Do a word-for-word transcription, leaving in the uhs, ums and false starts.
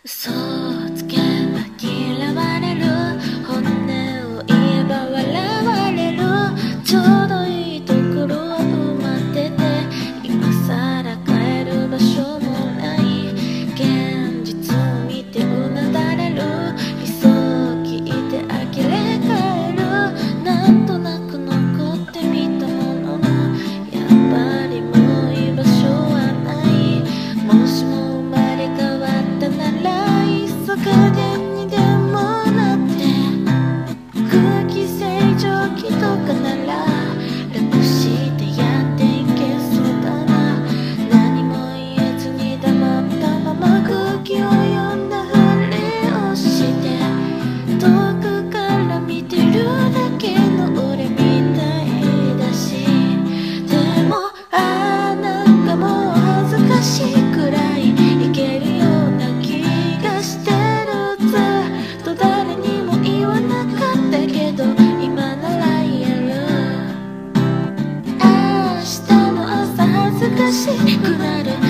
嘘をつけば嫌われる、本音を言えば笑われる。ちょうどいいところを埋まってて、今さら帰る場所もない。現実を見てうなだれる、理想を聞いて呆れ返る。なんとなく残ってみたものの、やっぱりもう居場所はない。もしも生まれ変わったなら風にでもなって空気清浄機とかなら楽してやっていけそうだな。何も言えずに黙ったまま空気を読んだふりをして遠くから見てるだけの俺みたいだし、でもああなんかもう恥ずかしいくらいいけるような気がして、誰にも言わなかったけど今なら言える。明日の朝恥ずかしくなる。